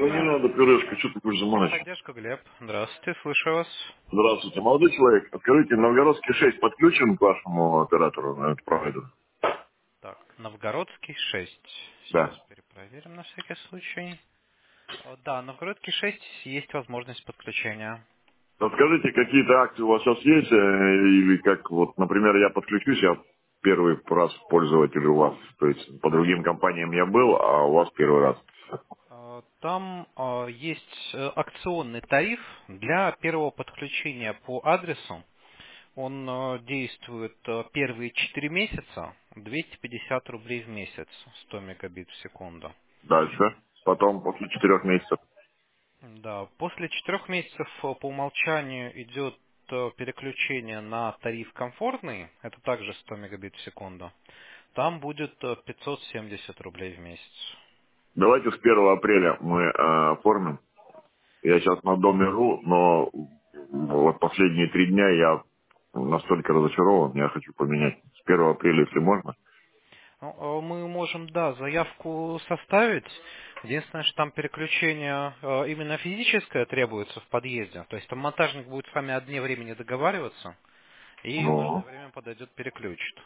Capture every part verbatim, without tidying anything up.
Ну не надо, пюрешка, что ты будешь заморачивать? Техподдержка, Глеб. Здравствуйте, слышу вас. Здравствуйте, молодой человек. Скажите, Новгородский шесть подключен к вашему оператору, на этот провайдер? Так, Новгородский шесть. Сейчас Да. перепроверим на всякий случай. О, Да, Новгородский шесть есть возможность подключения. Расскажите, какие-то акции у вас сейчас есть, э, или как, вот, например, я подключусь, я первый раз пользователь у вас, то есть по другим компаниям я был, а у вас первый раз. Э, Там э, есть э, акционный тариф для первого подключения по адресу. Он э, действует э, первые четыре месяца, двести пятьдесят рублей в месяц, сто мегабит в секунду. Дальше, потом, после четырех месяцев. Да, после четырех месяцев э, по умолчанию идет э, переключение на тариф комфортный, это также сто мегабит в секунду. Там будет э, пятьсот семьдесят рублей в месяц. Давайте с первого апреля мы э, оформим. Я сейчас на доме.ру, но вот последние три дня я настолько разочарован, я хочу поменять. С первого апреля, если можно. Ну, э, Мы можем, да, заявку составить. Единственное, что там переключение э, именно физическое требуется в подъезде. То есть там монтажник будет с вами о дне времени договариваться, и в нужное Ну, время подойдет переключит.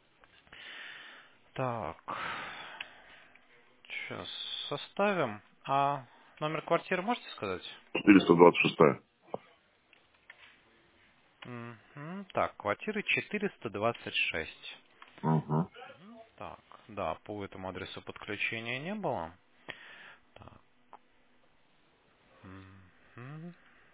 Так, сейчас составим. А номер квартиры можете сказать? четыреста двадцать шесть. Мгм. Так, квартиры четыреста двадцать шесть. Угу. Так, да, по этому адресу подключения не было. Так, мгм.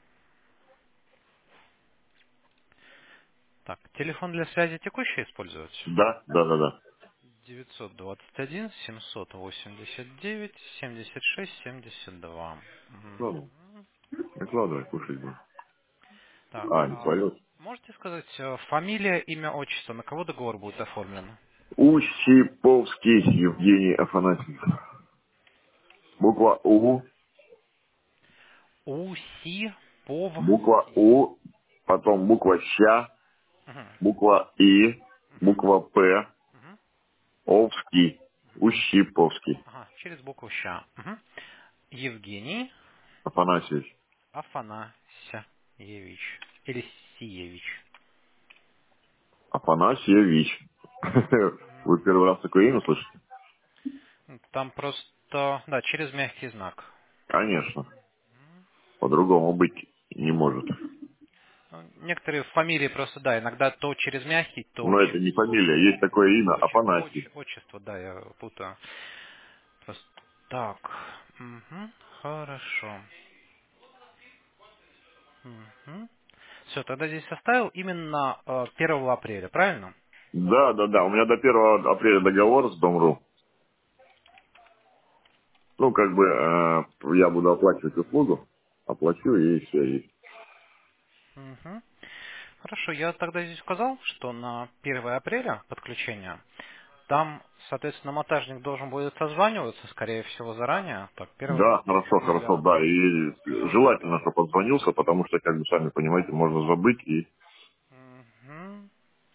Так, телефон для связи текущий использовать? Да, да, да, да. девятьсот двадцать один семьсот восемьдесят девять семьдесят шесть семьдесят два. Мгм. Ладно, накладывай, кушать будем. Так, А, не а поет. можете сказать э, фамилия, имя, отчество, на кого договор будет оформлен? Ущиповский Евгений Афанасьевич. Буква У, Уси буква Повский. У, потом буква Ща, Мгм. буква И, Мгм. буква П, Мгм. Овский, Ущиповский Ага, через букву Щ. Мгм. Евгений Афанасьевич. Афанасьевич. Или Сиевич. Афанасьевич. Вы первый раз такое имя слышите? Там просто, да, через мягкий знак. Конечно. По-другому быть не может. Ну, некоторые фамилии просто, да, иногда то через мягкий, то Но это не через фамилия, есть такое имя оч- Афанасий. оч- отчество, да, я путаю. Просто так. Мгм. Хорошо. Все, тогда здесь составил именно э, первого апреля, правильно? Да, да, да. У меня до первого апреля договор с Дом.ру. Ну, как бы э, я буду оплачивать услугу, оплачу и все. И... Мгм. Хорошо, я тогда здесь сказал, что на первое апреля подключение, там, соответственно, монтажник должен будет созваниваться, скорее всего, заранее, так, Да, первого хорошо, хорошо, апреля. да. И желательно, чтобы он звонился, потому что, как бы сами понимаете, можно забыть и Мгм.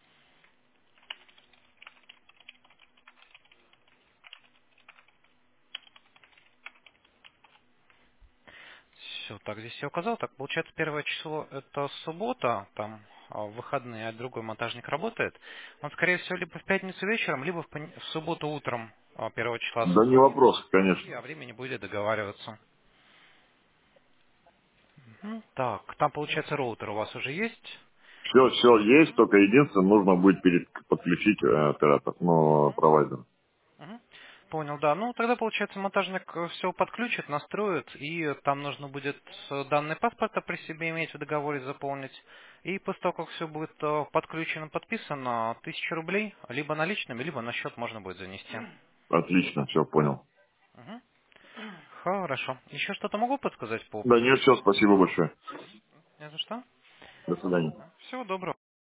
Все, так, здесь я указал. Так, получается, первое число это суббота, там а, в выходные, а другой монтажник работает. Он, скорее всего, либо в пятницу вечером, либо в, пон- в субботу утром а, первого числа да не созвонится. вопрос, И конечно. о времени будет договариваться. Мгм. Так, там, получается, роутер у вас уже есть? Все, все есть, только единственное, нужно будет перед, подключить э, оператор, ну, Мгм. провайдер. Мгм. Понял, да. Ну, тогда, получается, монтажник все подключит, настроит, и там нужно будет э, данные паспорта при себе иметь в договоре заполнить. И после того, как все будет э, подключено, подписано, тысяча рублей, либо наличными, либо на счет можно будет занести. Отлично, все, понял. Мгм. Хорошо. Еще что-то могу подсказать по Да нет, все, подключению? спасибо большое. Не за что. До свидания. Всего доброго.